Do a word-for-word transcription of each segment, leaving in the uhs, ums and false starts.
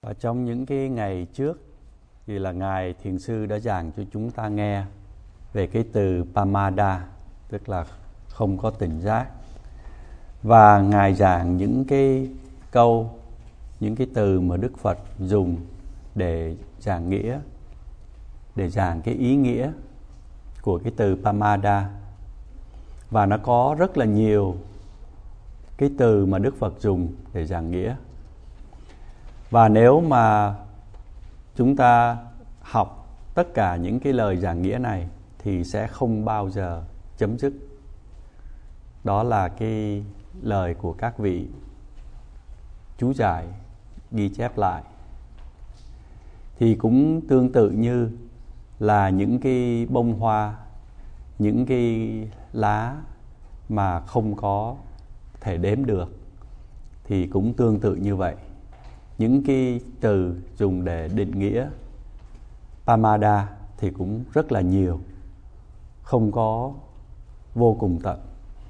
Ở trong những cái ngày trước thì là Ngài Thiền Sư đã giảng cho chúng ta nghe về cái từ Pamada, tức là không có tỉnh giác. Và Ngài giảng những cái câu, những cái từ mà Đức Phật dùng để giảng nghĩa, để giảng cái ý nghĩa của cái từ Pamada. Và nó có rất là nhiều cái từ mà Đức Phật dùng để giảng nghĩa. Và nếu mà chúng ta học tất cả những cái lời giảng nghĩa này thì sẽ không bao giờ chấm dứt. Đó là cái lời của các vị chú giải ghi chép lại. Thì cũng tương tự như là những cái bông hoa, những cái lá mà không có thể đếm được, thì cũng tương tự như vậy. Những cái từ dùng để định nghĩa Pamada thì cũng rất là nhiều, không có vô cùng tận.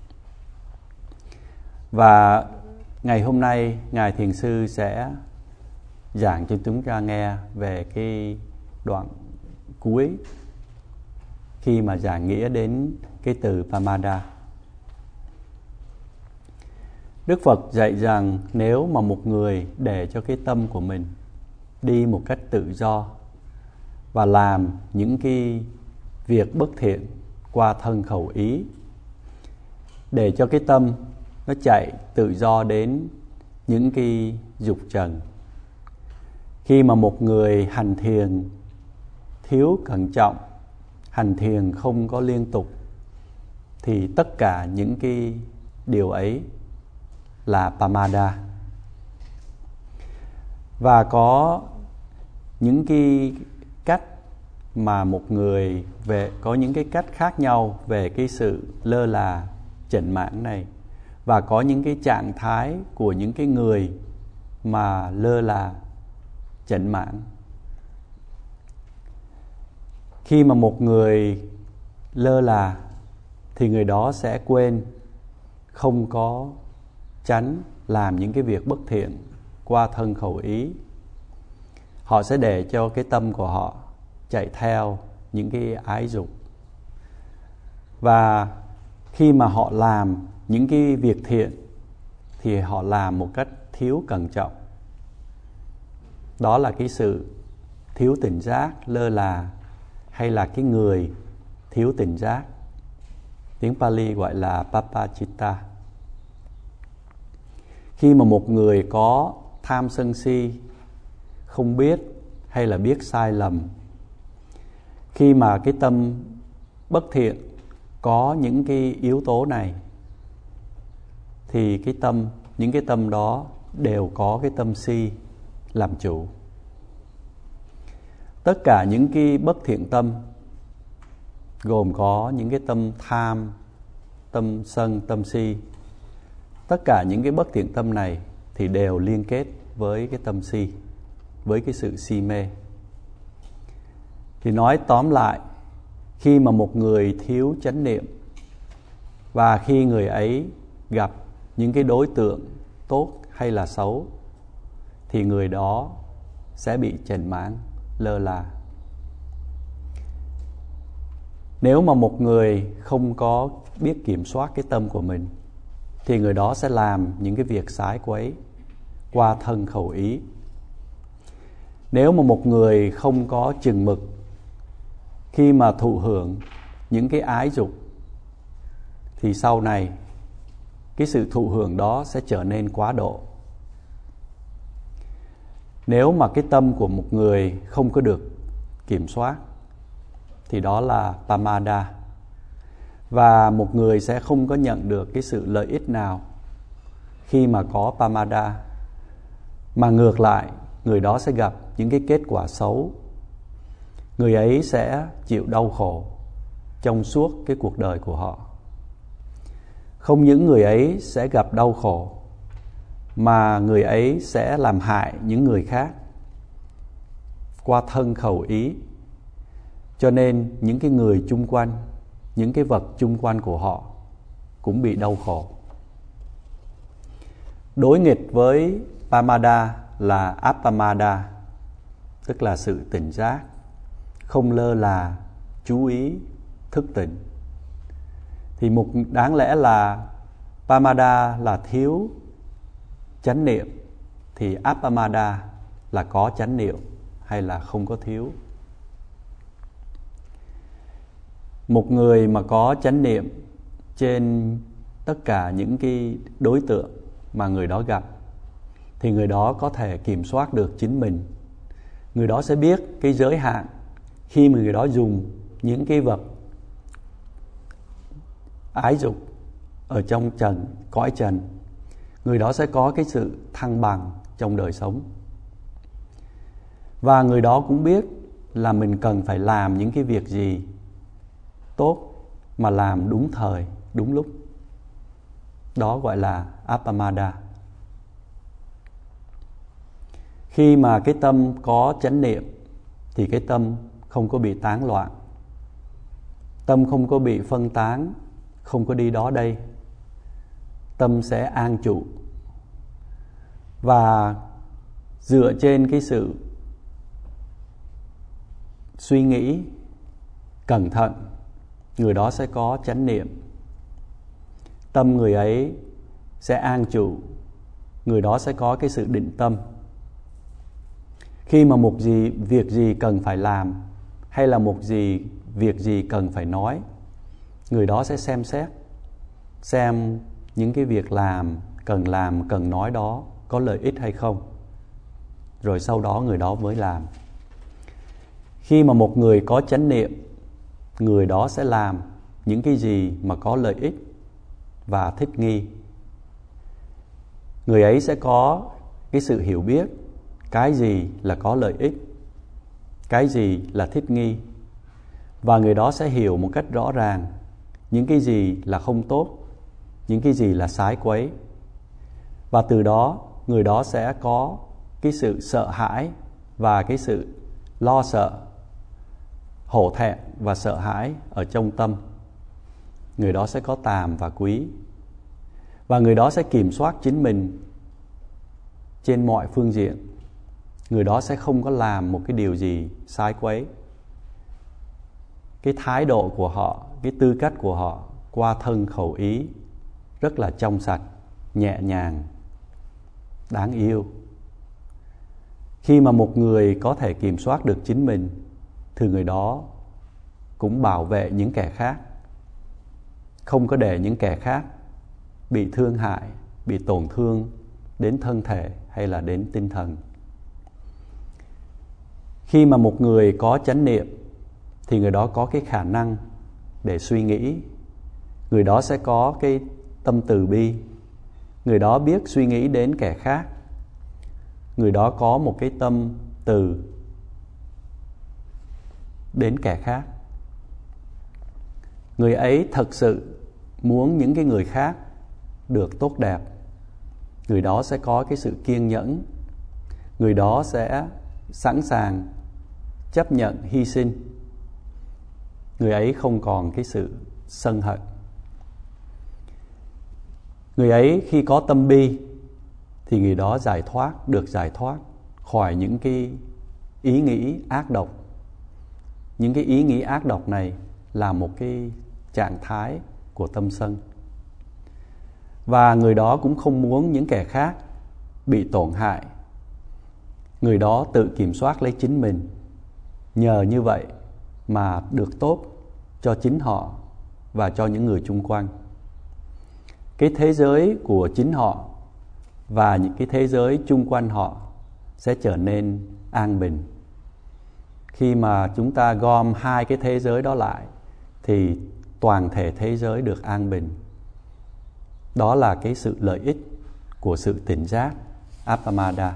Và ngày hôm nay Ngài Thiền Sư sẽ giảng cho chúng ta nghe về cái đoạn cuối khi mà giảng nghĩa đến cái từ Pamada. Đức Phật dạy rằng nếu mà một người để cho cái tâm của mình đi một cách tự do và làm những cái việc bất thiện qua thân khẩu ý, để cho cái tâm nó chạy tự do đến những cái dục trần. Khi mà một người hành thiền thiếu cẩn trọng, hành thiền không có liên tục, thì tất cả những cái điều ấy là Pamada. Và có những cái cách mà một người về có những cái cách khác nhau về cái sự lơ là chểnh mãng này, và có những cái trạng thái của những cái người mà lơ là chểnh mãng. Khi mà một người lơ là thì người đó sẽ quên, không có tránh làm những cái việc bất thiện qua thân khẩu ý. Họ sẽ để cho cái tâm của họ chạy theo những cái ái dục. Và khi mà họ làm những cái việc thiện thì họ làm một cách thiếu cẩn trọng. Đó là cái sự thiếu tỉnh giác, lơ là, hay là cái người thiếu tỉnh giác. Tiếng Pali gọi là Papacitta. Khi mà một người có tham sân si, không biết hay là biết sai lầm, khi mà cái tâm bất thiện có những cái yếu tố này, thì cái tâm, những cái tâm đó đều có cái tâm si làm chủ. Tất cả những cái bất thiện tâm gồm có những cái tâm tham, tâm sân, tâm si. Tất cả những cái bất thiện tâm này thì đều liên kết với cái tâm si, với cái sự si mê. Thì nói tóm lại, khi mà một người thiếu chánh niệm, và khi người ấy gặp những cái đối tượng tốt hay là xấu, thì người đó sẽ bị chểnh mãng, lơ là. Nếu mà một người không có biết kiểm soát cái tâm của mình, thì người đó sẽ làm những cái việc sái quấy qua thân khẩu ý. Nếu mà một người không có chừng mực khi mà thụ hưởng những cái ái dục, thì sau này cái sự thụ hưởng đó sẽ trở nên quá độ. Nếu mà cái tâm của một người không có được kiểm soát thì đó là Pamada. Và một người sẽ không có nhận được cái sự lợi ích nào khi mà có Pamada, mà ngược lại người đó sẽ gặp những cái kết quả xấu. Người ấy sẽ chịu đau khổ trong suốt cái cuộc đời của họ. Không những người ấy sẽ gặp đau khổ, mà người ấy sẽ làm hại những người khác qua thân khẩu ý. Cho nên những cái người chung quanh, những cái vật chung quanh của họ cũng bị đau khổ. Đối nghịch với Pamada là appamada, tức là sự tỉnh giác, không lơ là, chú ý, thức tỉnh. Thì một đáng lẽ là pamada là thiếu chánh niệm, thì appamada là có chánh niệm hay là không có thiếu. Một người mà có chánh niệm trên tất cả những cái đối tượng mà người đó gặp, thì người đó có thể kiểm soát được chính mình. Người đó sẽ biết cái giới hạn khi mà người đó dùng những cái vật ái dục ở trong trần, cõi trần. Người đó sẽ có cái sự thăng bằng trong đời sống. Và người đó cũng biết là mình cần phải làm những cái việc gì tốt mà làm đúng thời, đúng lúc. Đó gọi là appamada. Khi mà cái tâm có chánh niệm thì cái tâm không có bị tán loạn. Tâm không có bị phân tán, không có đi đó đây. Tâm sẽ an trụ. Và dựa trên cái sự suy nghĩ cẩn thận, người đó sẽ có chánh niệm. Tâm người ấy sẽ an trụ, người đó sẽ có cái sự định tâm. Khi mà một gì, việc gì cần phải làm, hay là một gì, việc gì cần phải nói, người đó sẽ xem xét, xem những cái việc làm, cần làm, cần nói đó có lợi ích hay không. Rồi sau đó người đó mới làm. Khi mà một người có chánh niệm, người đó sẽ làm những cái gì mà có lợi ích và thích nghi. Người ấy sẽ có cái sự hiểu biết cái gì là có lợi ích, cái gì là thích nghi. Và người đó sẽ hiểu một cách rõ ràng những cái gì là không tốt, những cái gì là sái quấy. Và từ đó người đó sẽ có cái sự sợ hãi và cái sự lo sợ, hổ thẹn và sợ hãi ở trong tâm. Người đó sẽ có tàm và quý. Và người đó sẽ kiểm soát chính mình trên mọi phương diện. Người đó sẽ không có làm một cái điều gì sai quấy. Cái thái độ của họ, cái tư cách của họ qua thân khẩu ý rất là trong sạch, nhẹ nhàng, đáng yêu. Khi mà một người có thể kiểm soát được chính mình thì người đó cũng bảo vệ những kẻ khác, không có để những kẻ khác bị thương hại, bị tổn thương đến thân thể hay là đến tinh thần. Khi mà một người có chánh niệm thì người đó có cái khả năng để suy nghĩ. Người đó sẽ có cái tâm từ bi. Người đó biết suy nghĩ đến kẻ khác. Người đó có một cái tâm từ đến kẻ khác. Người ấy thật sự muốn những cái người khác được tốt đẹp. Người đó sẽ có cái sự kiên nhẫn. Người đó sẽ sẵn sàng chấp nhận hy sinh. Người ấy không còn cái sự sân hận. Người ấy khi có tâm bi thì người đó giải thoát, được giải thoát khỏi những cái ý nghĩ ác độc. Những cái ý nghĩ ác độc này là một cái trạng thái của tâm sân. Và người đó cũng không muốn những kẻ khác bị tổn hại. Người đó tự kiểm soát lấy chính mình. Nhờ như vậy mà được tốt cho chính họ và cho những người chung quanh. Cái thế giới của chính họ và những cái thế giới chung quanh họ sẽ trở nên an bình. Khi mà chúng ta gom hai cái thế giới đó lại thì toàn thể thế giới được an bình. Đó là cái sự lợi ích của sự tỉnh giác appamada.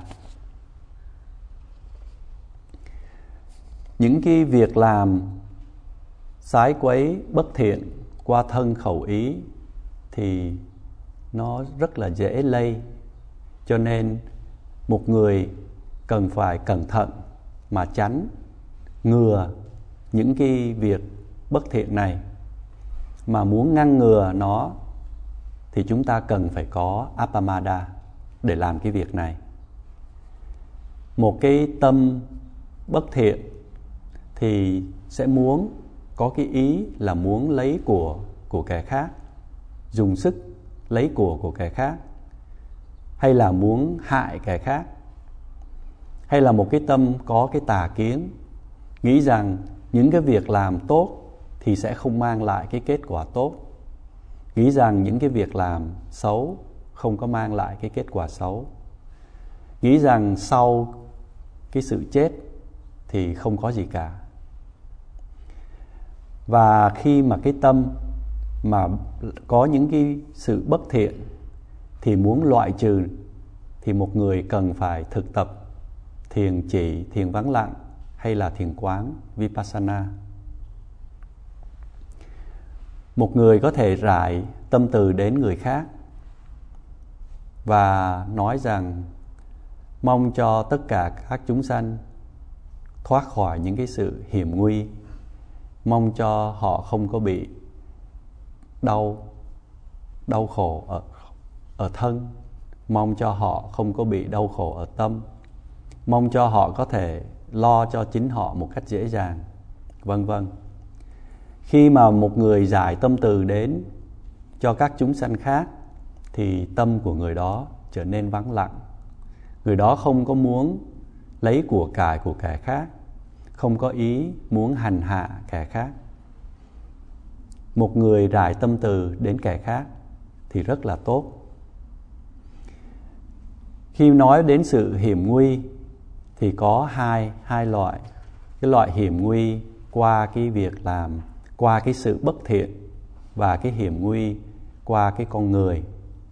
Những cái việc làm sái quấy bất thiện qua thân khẩu ý thì nó rất là dễ lây. Cho nên một người cần phải cẩn thận mà tránh, ngừa những cái việc bất thiện này. Mà muốn ngăn ngừa nó thì chúng ta cần phải có appamada để làm cái việc này. một cái tâm bất thiện thì sẽ muốn có cái ý là muốn lấy của của kẻ khác, dùng sức lấy của của kẻ khác, hay là muốn hại kẻ khác. Hay là một cái tâm có cái tà kiến, nghĩ rằng những cái việc làm tốt thì sẽ không mang lại cái kết quả tốt, nghĩ rằng những cái việc làm xấu không có mang lại cái kết quả xấu, nghĩ rằng sau cái sự chết thì không có gì cả. Và khi mà cái tâm mà có những cái sự bất thiện thì muốn loại trừ, thì một người cần phải thực tập thiền chỉ, thiền vắng lặng hay là thiền quán Vipassana. Một người có thể rải tâm từ đến người khác và nói rằng mong cho tất cả các chúng sanh thoát khỏi những cái sự hiểm nguy, mong cho họ không có bị đau đau khổ ở, ở thân, mong cho họ không có bị đau khổ ở tâm, mong cho họ có thể lo cho chính họ một cách dễ dàng, vân vân. Khi mà một người giải tâm từ đến cho các chúng sanh khác thì tâm của người đó trở nên vắng lặng. Người đó không có muốn lấy của cải của kẻ khác, không có ý muốn hành hạ kẻ khác. Một người rải tâm từ đến kẻ khác thì rất là tốt. Khi nói đến sự hiểm nguy thì có hai, hai loại. Cái loại hiểm nguy qua cái việc làm, qua cái sự bất thiện, và cái hiểm nguy qua cái con người.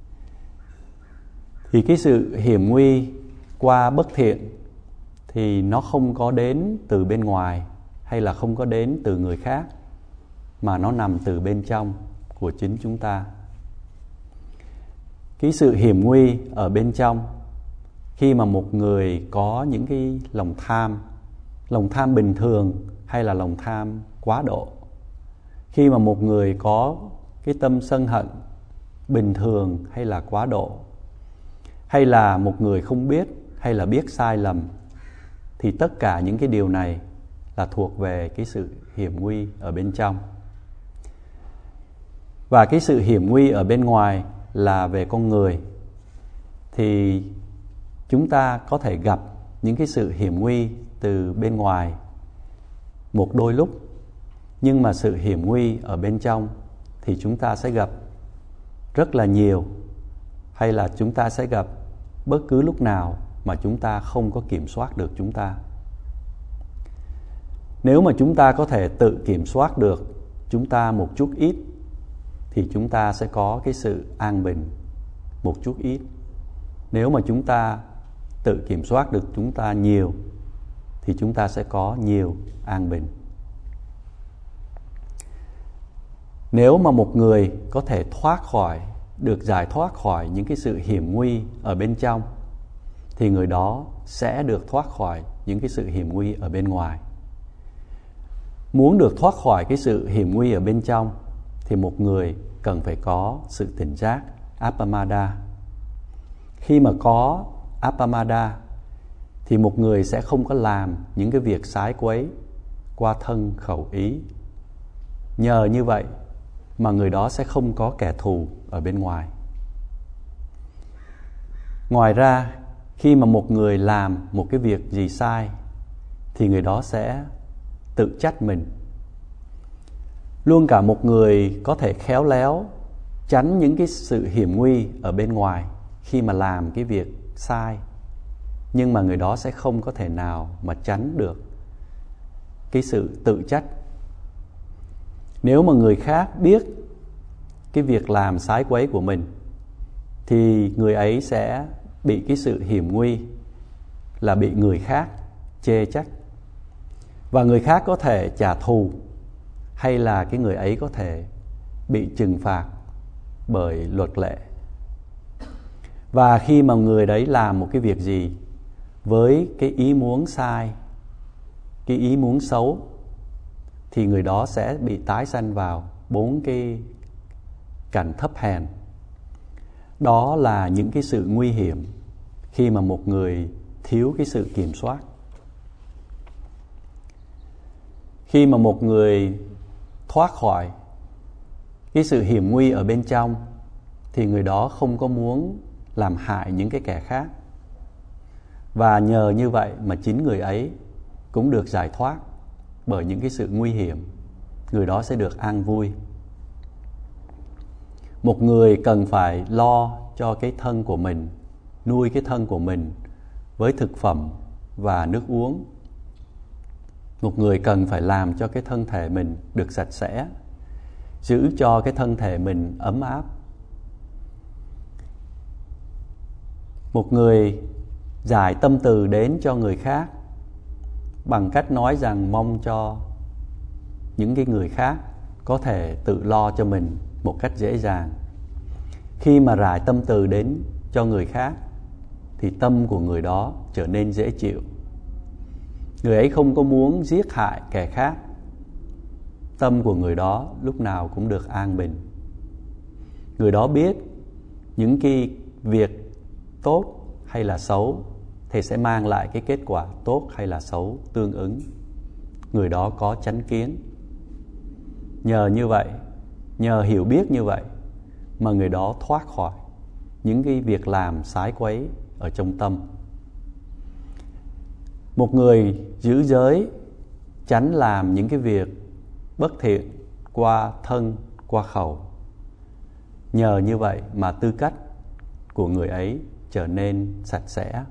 Thì cái sự hiểm nguy qua bất thiện thì nó không có đến từ bên ngoài hay là không có đến từ người khác, mà nó nằm từ bên trong của chính chúng ta. Cái sự hiểm nguy ở bên trong, khi mà một người có những cái lòng tham, lòng tham bình thường hay là lòng tham quá độ. Khi mà một người có cái tâm sân hận bình thường hay là quá độ, hay là một người không biết hay là biết sai lầm, thì tất cả những cái điều này là thuộc về cái sự hiểm nguy ở bên trong. Và cái sự hiểm nguy ở bên ngoài là về con người. Thì chúng ta có thể gặp những cái sự hiểm nguy từ bên ngoài một đôi lúc, nhưng mà sự hiểm nguy ở bên trong thì chúng ta sẽ gặp rất là nhiều, hay là chúng ta sẽ gặp bất cứ lúc nào mà chúng ta không có kiểm soát được chúng ta. Nếu mà chúng ta có thể tự kiểm soát được chúng ta một chút ít thì chúng ta sẽ có cái sự an bình một chút ít. Nếu mà chúng ta tự kiểm soát được chúng ta nhiều thì chúng ta sẽ có nhiều an bình. Nếu mà một người có thể thoát khỏi, được giải thoát khỏi những cái sự hiểm nguy ở bên trong, thì người đó sẽ được thoát khỏi những cái sự hiểm nguy ở bên ngoài. Muốn được thoát khỏi cái sự hiểm nguy ở bên trong thì một người cần phải có sự tỉnh giác, Appamada. Khi mà có Appamada thì một người sẽ không có làm những cái việc sái quấy qua thân khẩu ý. Nhờ như vậy mà người đó sẽ không có kẻ thù ở bên ngoài. Ngoài ra, khi mà một người làm một cái việc gì sai thì người đó sẽ tự trách mình. Luôn cả một người có thể khéo léo tránh những cái sự hiểm nguy ở bên ngoài khi mà làm cái việc sai, nhưng mà người đó sẽ không có thể nào mà tránh được cái sự tự trách. Nếu mà người khác biết cái việc làm sái quấy của mình thì người ấy sẽ bị cái sự hiểm nguy là bị người khác chê trách, và người khác có thể trả thù, hay là cái người ấy có thể bị trừng phạt bởi luật lệ. Và khi mà người đấy làm một cái việc gì với cái ý muốn sai, cái ý muốn xấu, thì người đó sẽ bị tái sanh vào bốn cái cảnh thấp hèn. Đó là những cái sự nguy hiểm khi mà một người thiếu cái sự kiểm soát. Khi mà một người thoát khỏi cái sự hiểm nguy ở bên trong thì người đó không có muốn làm hại những cái kẻ khác. Và nhờ như vậy mà chính người ấy cũng được giải thoát bởi những cái sự nguy hiểm. Người đó sẽ được an vui. Một người cần phải lo cho cái thân của mình, nuôi cái thân của mình với thực phẩm và nước uống. Một người cần phải làm cho cái thân thể mình được sạch sẽ, giữ cho cái thân thể mình ấm áp. Một người giải tâm từ đến cho người khác bằng cách nói rằng mong cho những cái người khác có thể tự lo cho mình một cách dễ dàng. Khi mà rải tâm từ đến cho người khác thì tâm của người đó trở nên dễ chịu. Người ấy không có muốn giết hại kẻ khác. Tâm của người đó lúc nào cũng được an bình. Người đó biết những cái việc tốt hay là xấu thì sẽ mang lại cái kết quả tốt hay là xấu tương ứng. Người đó có chánh kiến. Nhờ như vậy, nhờ hiểu biết như vậy mà người đó thoát khỏi những cái việc làm sái quấy ở trong tâm. Một người giữ giới, tránh làm những cái việc bất thiện qua thân, qua khẩu. Nhờ như vậy mà tư cách của người ấy trở nên sạch sẽ.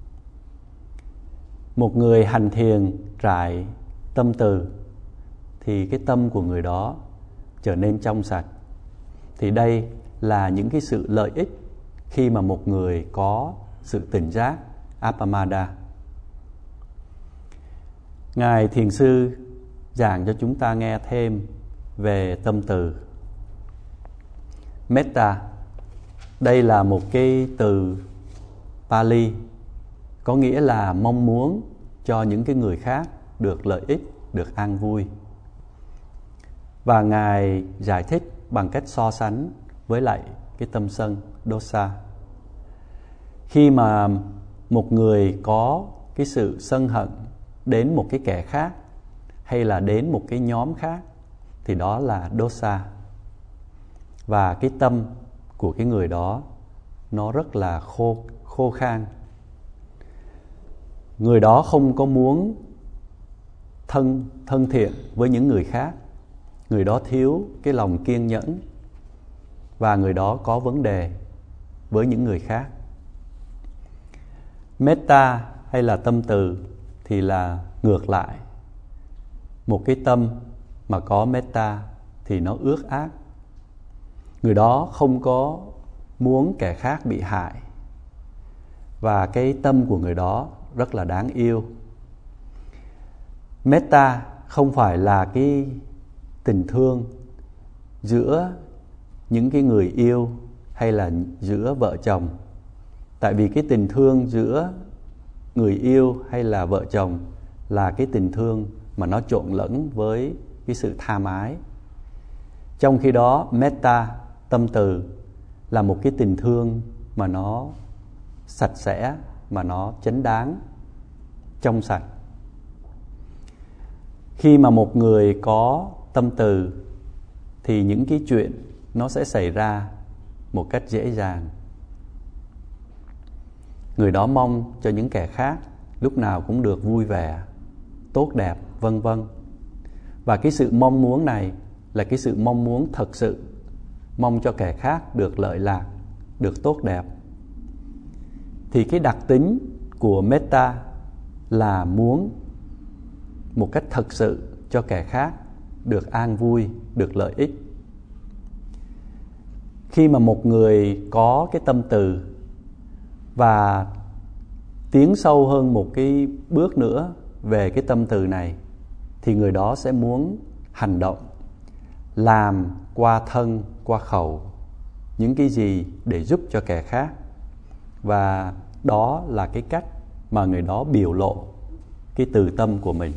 Một người hành thiền trải tâm từ thì cái tâm của người đó trở nên trong sạch. Thì đây là những cái sự lợi ích khi mà một người có sự tỉnh giác Appamada. Ngài Thiền sư giảng cho chúng ta nghe thêm về tâm từ. Metta, đây là một cái từ Pali, có nghĩa là mong muốn cho những cái người khác được lợi ích, được an vui. Và Ngài giải thích bằng cách so sánh với lại cái tâm sân, dosa. Khi mà một người có cái sự sân hận đến một cái kẻ khác hay là đến một cái nhóm khác thì đó là dosa. Và cái tâm của cái người đó nó rất là khô, khô khan. Người đó không có muốn thân, thân thiện với những người khác. Người đó thiếu cái lòng kiên nhẫn. Và người đó có vấn đề với những người khác. Metta hay là tâm từ thì là ngược lại. Một cái tâm mà có metta thì nó ước ác. Người đó không có muốn kẻ khác bị hại. Và cái tâm của người đó rất là đáng yêu. Metta không phải là cái tình thương giữa những cái người yêu hay là giữa vợ chồng. Tại vì cái tình thương giữa người yêu hay là vợ chồng là cái tình thương mà nó trộn lẫn với cái sự tham ái. Trong khi đó metta, tâm từ là một cái tình thương mà nó sạch sẽ, mà nó chánh đáng, trong sạch. Khi mà một người có tâm từ thì những cái chuyện nó sẽ xảy ra một cách dễ dàng. Người đó mong cho những kẻ khác lúc nào cũng được vui vẻ, tốt đẹp, vân vân. Và cái sự mong muốn này là cái sự mong muốn thật sự, mong cho kẻ khác được lợi lạc, được tốt đẹp. Thì cái đặc tính của metta là muốn một cách thật sự cho kẻ khác được an vui, được lợi ích. Khi mà một người có cái tâm từ và tiến sâu hơn một cái bước nữa về cái tâm từ này thì người đó sẽ muốn hành động, làm qua thân, qua khẩu những cái gì để giúp cho kẻ khác. Và đó là cái cách mà người đó biểu lộ cái từ tâm của mình.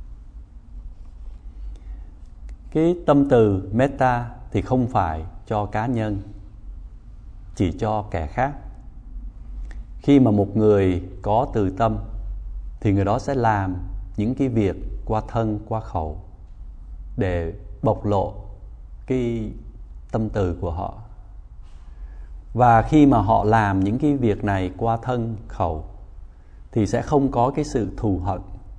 Cái tâm từ metta thì không phải cho cá nhân, chỉ cho kẻ khác. Khi mà một người có từ tâm thì người đó sẽ làm những cái việc qua thân, qua khẩu để bộc lộ cái tâm từ của họ. Và khi mà họ làm những cái việc này qua thân, khẩu thì sẽ không có cái sự thù hận.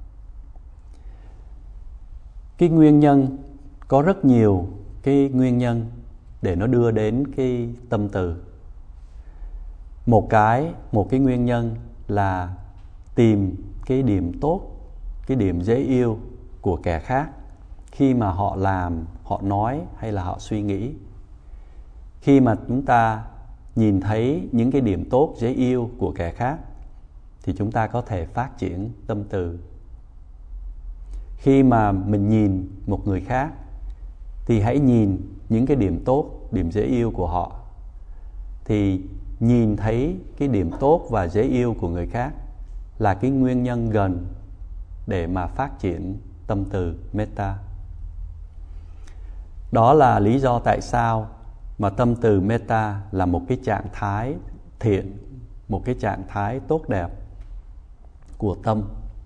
Cái nguyên nhân, có rất nhiều cái nguyên nhân để nó đưa đến cái tâm từ. Một cái, một cái nguyên nhân là tìm cái điểm tốt, cái điểm dễ yêu của kẻ khác khi mà họ làm, họ nói hay là họ suy nghĩ. Khi mà chúng ta nhìn thấy những cái điểm tốt, dễ yêu của kẻ khác thì chúng ta có thể phát triển tâm từ. Khi mà mình nhìn một người khác thì hãy nhìn những cái điểm tốt, điểm dễ yêu của họ. Thì nhìn thấy cái điểm tốt và dễ yêu của người khác là cái nguyên nhân gần để mà phát triển tâm từ metta. Đó là lý do tại sao mà tâm từ metta là một cái trạng thái thiện, một cái trạng thái tốt đẹp của tâm.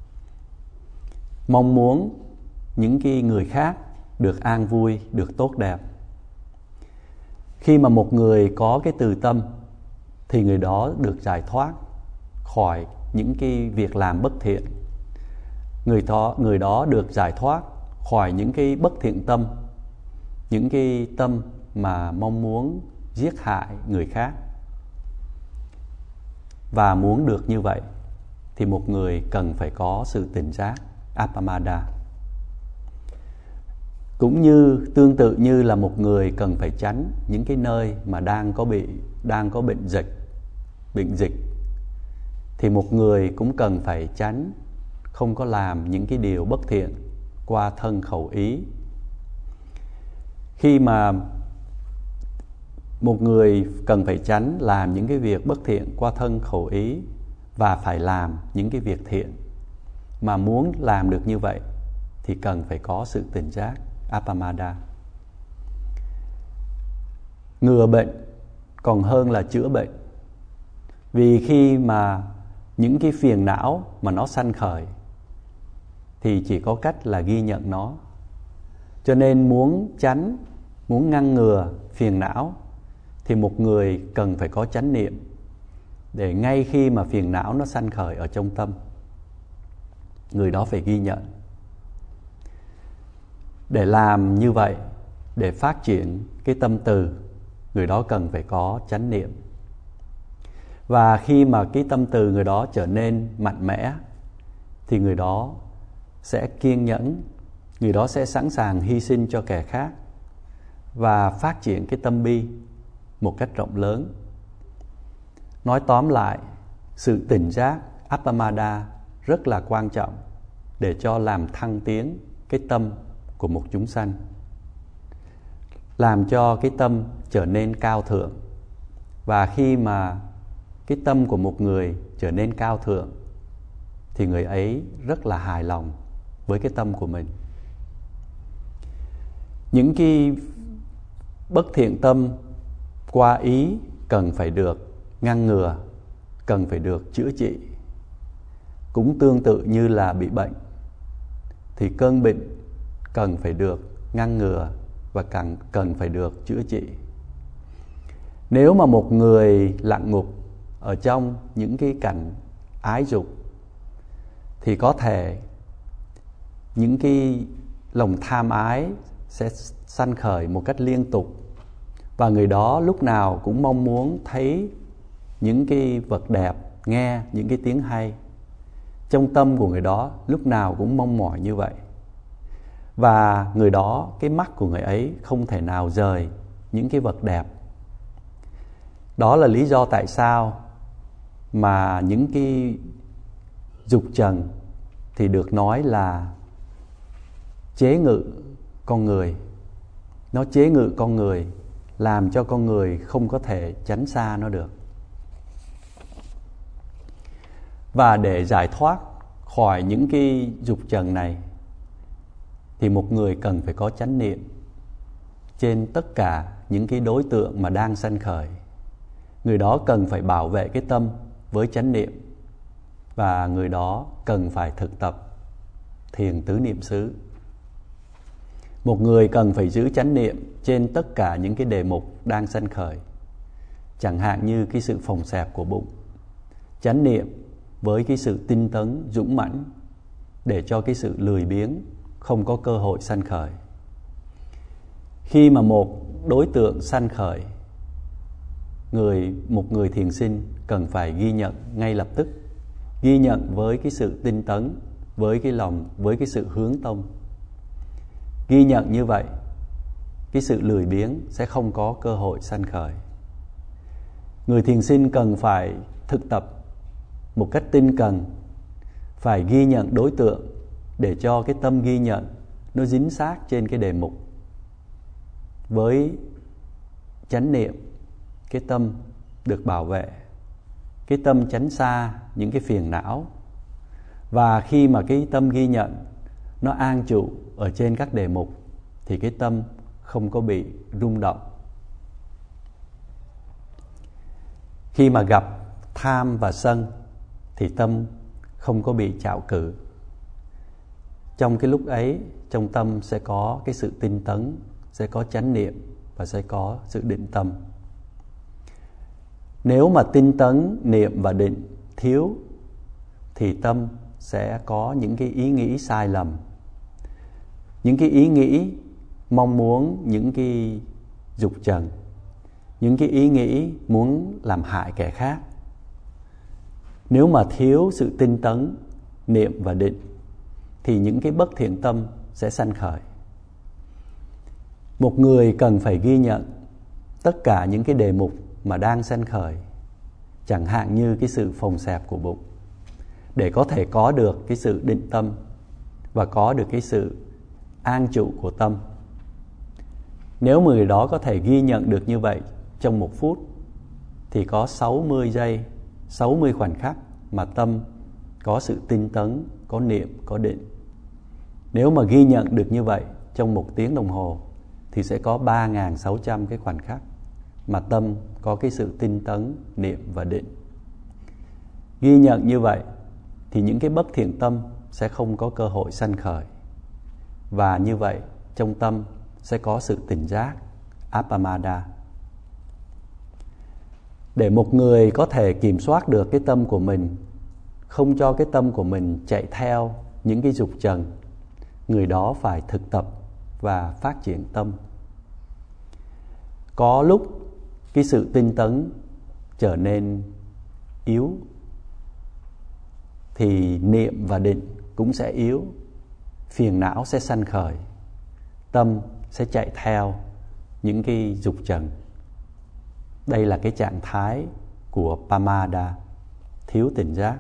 Mong muốn những cái người khác được an vui, được tốt đẹp. Khi mà một người có cái từ tâm thì người đó được giải thoát khỏi những cái việc làm bất thiện. Người đó, người đó được giải thoát khỏi những cái bất thiện tâm, những cái tâm mà mong muốn giết hại người khác. Và muốn được như vậy thì một người cần phải có sự tỉnh giác, appamada. Cũng như tương tự như là một người cần phải tránh những cái nơi mà đang có bị đang có bệnh dịch, bệnh dịch thì một người cũng cần phải tránh không có làm những cái điều bất thiện qua thân khẩu ý. Khi mà một người cần phải tránh làm những cái việc bất thiện qua thân khẩu ý và phải làm những cái việc thiện, mà muốn làm được như vậy thì cần phải có sự tỉnh giác, appamada. Ngừa bệnh còn hơn là chữa bệnh. Vì khi mà những cái phiền não mà nó sanh khởi thì chỉ có cách là ghi nhận nó. Cho nên muốn tránh, muốn ngăn ngừa phiền não thì một người cần phải có chánh niệm, để ngay khi mà phiền não nó sanh khởi ở trong tâm, người đó phải ghi nhận. Để làm như vậy, để phát triển cái tâm từ, người đó cần phải có chánh niệm. Và khi mà cái tâm từ người đó trở nên mạnh mẽ thì người đó sẽ kiên nhẫn, người đó sẽ sẵn sàng hy sinh cho kẻ khác và phát triển cái tâm bi một cách rộng lớn. Nói tóm lại, sự tỉnh giác, appamada rất là quan trọng để cho làm thăng tiến cái tâm của một chúng sanh, làm cho cái tâm trở nên cao thượng. Và khi mà cái tâm của một người trở nên cao thượng thì người ấy rất là hài lòng với cái tâm của mình. Những cái bất thiện tâm qua ý cần phải được ngăn ngừa, cần phải được chữa trị. Cũng tương tự như là bị bệnh thì cơn bệnh cần phải được ngăn ngừa và cần, cần phải được chữa trị. Nếu mà một người lặn ngục ở trong những cái cảnh ái dục thì có thể những cái lòng tham ái sẽ sanh khởi một cách liên tục, và người đó lúc nào cũng mong muốn thấy những cái vật đẹp, nghe những cái tiếng hay. Trong tâm của người đó lúc nào cũng mong mỏi như vậy. Và người đó, cái mắt của người ấy không thể nào rời những cái vật đẹp. Đó là lý do tại sao mà những cái dục trần thì được nói là chế ngự con người. Nó chế ngự con người, làm cho con người không có thể tránh xa nó được. Và để giải thoát khỏi những cái dục trần này thì một người cần phải có chánh niệm trên tất cả những cái đối tượng mà đang sanh khởi. Người đó cần phải bảo vệ cái tâm với chánh niệm, và người đó cần phải thực tập thiền tứ niệm xứ. Một người cần phải giữ chánh niệm trên tất cả những cái đề mục đang sanh khởi, chẳng hạn như cái sự phồng xẹp của bụng. Chánh niệm với cái sự tinh tấn, dũng mãnh, để cho cái sự lười biếng không có cơ hội sanh khởi. Khi mà một đối tượng sanh khởi, người một người thiền sinh cần phải ghi nhận ngay lập tức, ghi nhận với cái sự tinh tấn, với cái lòng, với cái sự hướng tông. Ghi nhận như vậy, cái sự lười biếng sẽ không có cơ hội sanh khởi. Người thiền sinh cần phải thực tập một cách tinh cần, phải ghi nhận đối tượng để cho cái tâm ghi nhận nó dính sát trên cái đề mục. Với chánh niệm, cái tâm được bảo vệ, cái tâm tránh xa những cái phiền não. Và khi mà cái tâm ghi nhận nó an trụ ở trên các đề mục thì cái tâm không có bị rung động. Khi mà gặp tham và sân thì tâm không có bị trạo cử. Trong cái lúc ấy, trong tâm sẽ có cái sự tinh tấn, sẽ có chánh niệm và sẽ có sự định tâm. Nếu mà tinh tấn, niệm và định thiếu thì tâm sẽ có những cái ý nghĩ sai lầm, những cái ý nghĩ mong muốn, những cái dục trần, những cái ý nghĩ muốn làm hại kẻ khác. Nếu mà thiếu sự tinh tấn, niệm và định thì những cái bất thiện tâm sẽ sanh khởi. Một người cần phải ghi nhận tất cả những cái đề mục mà đang sanh khởi, chẳng hạn như cái sự phồng xẹp của bụng, để có thể có được cái sự định tâm và có được cái sự an trụ của tâm. Nếu người đó có thể ghi nhận được như vậy trong một phút thì có sáu mươi giây, sáu mươi khoảnh khắc mà tâm có sự tinh tấn, có niệm, có định. Nếu mà ghi nhận được như vậy trong một tiếng đồng hồ thì sẽ có ba nghìn sáu trăm cái khoảnh khắc mà tâm có cái sự tinh tấn, niệm và định. Ghi nhận như vậy thì những cái bất thiện tâm sẽ không có cơ hội sanh khởi. Và như vậy trong tâm sẽ có sự tỉnh giác, Appamada. Để một người có thể kiểm soát được cái tâm của mình, không cho cái tâm của mình chạy theo những cái dục trần, người đó phải thực tập và phát triển tâm. Có lúc cái sự tinh tấn trở nên yếu thì niệm và định cũng sẽ yếu, phiền não sẽ sanh khởi, tâm sẽ chạy theo những cái dục trần. Đây là cái trạng thái của Pamada, thiếu tỉnh giác.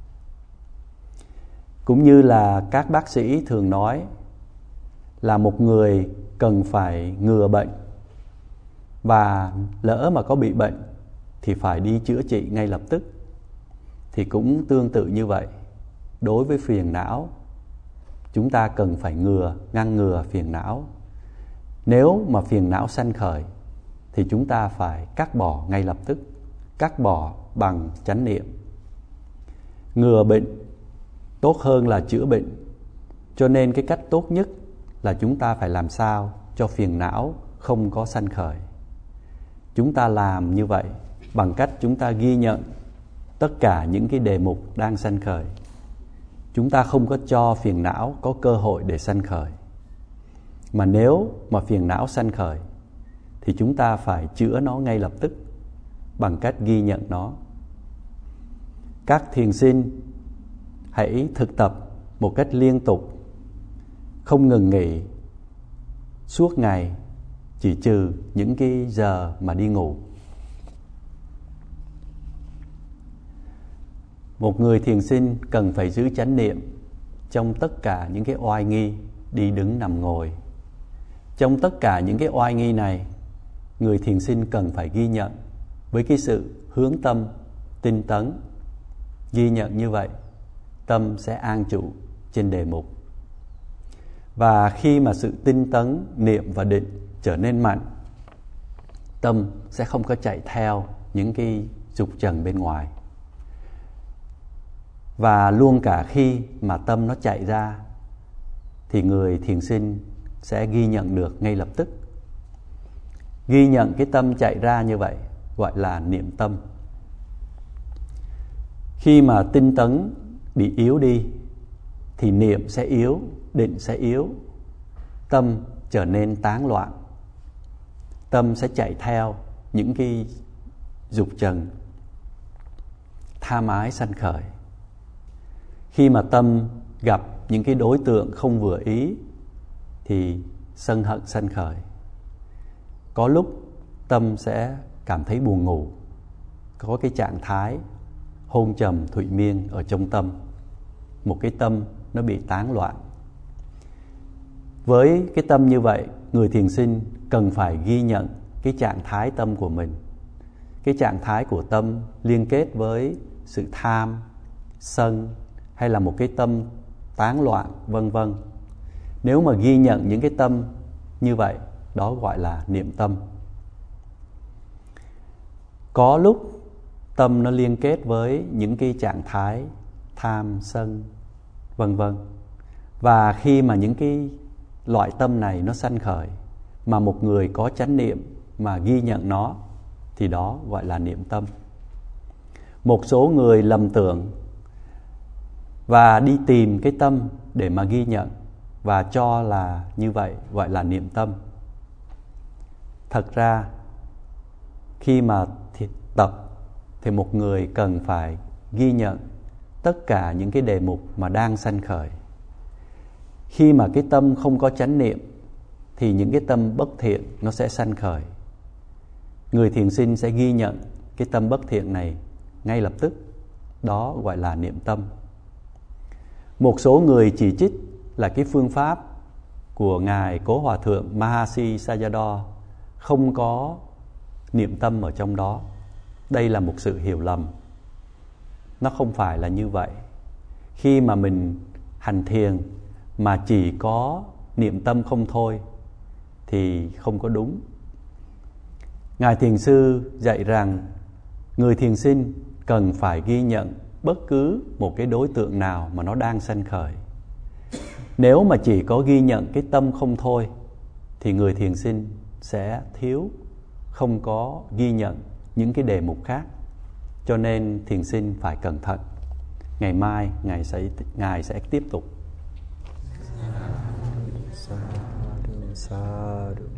Cũng như là các bác sĩ thường nói là một người cần phải ngừa bệnh, và lỡ mà có bị bệnh thì phải đi chữa trị ngay lập tức. Thì cũng tương tự như vậy, đối với phiền não, chúng ta cần phải ngừa, ngăn ngừa phiền não. Nếu mà phiền não sanh khởi thì chúng ta phải cắt bỏ ngay lập tức, cắt bỏ bằng chánh niệm. Ngừa bệnh tốt hơn là chữa bệnh, cho nên cái cách tốt nhất là chúng ta phải làm sao cho phiền não không có sanh khởi. Chúng ta làm như vậy bằng cách chúng ta ghi nhận tất cả những cái đề mục đang sanh khởi. Chúng ta không có cho phiền não có cơ hội để sanh khởi. Mà nếu mà phiền não sanh khởi thì chúng ta phải chữa nó ngay lập tức bằng cách ghi nhận nó. Các thiền sinh hãy thực tập một cách liên tục, không ngừng nghỉ suốt ngày, chỉ trừ những cái giờ mà đi ngủ. Một người thiền sinh cần phải giữ chánh niệm trong tất cả những cái oai nghi đi đứng nằm ngồi. Trong tất cả những cái oai nghi này, người thiền sinh cần phải ghi nhận với cái sự hướng tâm, tinh tấn. Ghi nhận như vậy, tâm sẽ an trụ trên đề mục. Và khi mà sự tinh tấn, niệm và định trở nên mạnh, tâm sẽ không có chạy theo những cái dục trần bên ngoài. Và luôn cả khi mà tâm nó chạy ra thì người thiền sinh sẽ ghi nhận được ngay lập tức. Ghi nhận cái tâm chạy ra như vậy gọi là niệm tâm. Khi mà tinh tấn bị yếu đi thì niệm sẽ yếu, định sẽ yếu, tâm trở nên tán loạn. Tâm sẽ chạy theo những cái dục trần, tham ái sanh khởi. Khi mà tâm gặp những cái đối tượng không vừa ý thì sân hận sanh khởi. Có lúc tâm sẽ cảm thấy buồn ngủ, có cái trạng thái hôn trầm thụy miên ở trong tâm. Một cái tâm nó bị tán loạn. Với cái tâm như vậy, người thiền sinh cần phải ghi nhận cái trạng thái tâm của mình. Cái trạng thái của tâm liên kết với sự tham, sân hay là một cái tâm tán loạn vân vân. Nếu mà ghi nhận những cái tâm như vậy, đó gọi là niệm tâm. Có lúc tâm nó liên kết với những cái trạng thái tham, sân vân vân. Và khi mà những cái loại tâm này nó sanh khởi mà một người có chánh niệm mà ghi nhận nó thì đó gọi là niệm tâm. Một số người lầm tưởng và đi tìm cái tâm để mà ghi nhận và cho là như vậy gọi là niệm tâm. Thật ra khi mà tập thì một người cần phải ghi nhận tất cả những cái đề mục mà đang sanh khởi. Khi mà cái tâm không có chánh niệm thì những cái tâm bất thiện nó sẽ sanh khởi. Người thiền sinh sẽ ghi nhận cái tâm bất thiện này ngay lập tức. Đó gọi là niệm tâm. Một số người chỉ trích là cái phương pháp của Ngài Cố Hòa Thượng Mahasi Sayadaw không có niệm tâm ở trong đó. Đây là một sự hiểu lầm. Nó không phải là như vậy. Khi mà mình hành thiền mà chỉ có niệm tâm không thôi thì không có đúng. Ngài Thiền Sư dạy rằng người thiền sinh cần phải ghi nhận bất cứ một cái đối tượng nào mà nó đang sanh khởi. Nếu mà chỉ có ghi nhận cái tâm không thôi thì người thiền sinh sẽ thiếu, không có ghi nhận những cái đề mục khác. Cho nên thiền sinh phải cẩn thận. Ngày mai Ngài sẽ, Ngài sẽ tiếp tục. Sadhu, sadhu, sadhu.